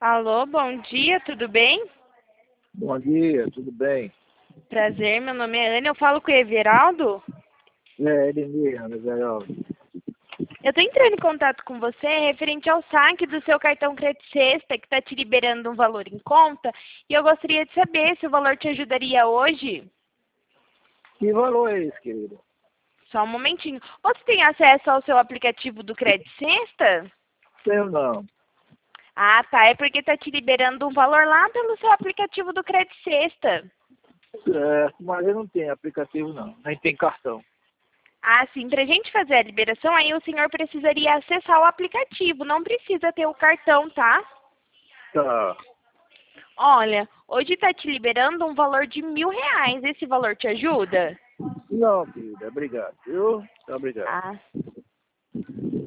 Alô, bom dia, tudo bem? Bom dia, tudo bem? Prazer, meu nome é Ana, eu falo com o Everaldo. Ele mesmo, Everaldo. Eu tô entrando em contato com você referente ao saque do seu cartão Crédito Sexta, que está te liberando um valor em conta, e eu gostaria de saber se o valor te ajudaria hoje. Que valor é esse, querido? Só um momentinho. Você tem acesso ao seu aplicativo do Crédito Sexta? Tenho não. Ah, tá, é porque está te liberando um valor lá pelo seu aplicativo do Crédito Sexta. Certo, mas eu não tenho aplicativo não, nem tem cartão. Ah, sim. Para a gente fazer a liberação, aí o senhor precisaria acessar o aplicativo. Não precisa ter o cartão, tá? Tá. Olha, hoje está te liberando um valor de R$ 1.000. Esse valor te ajuda? Não, querida, obrigado, viu? Tá, obrigado. Ah,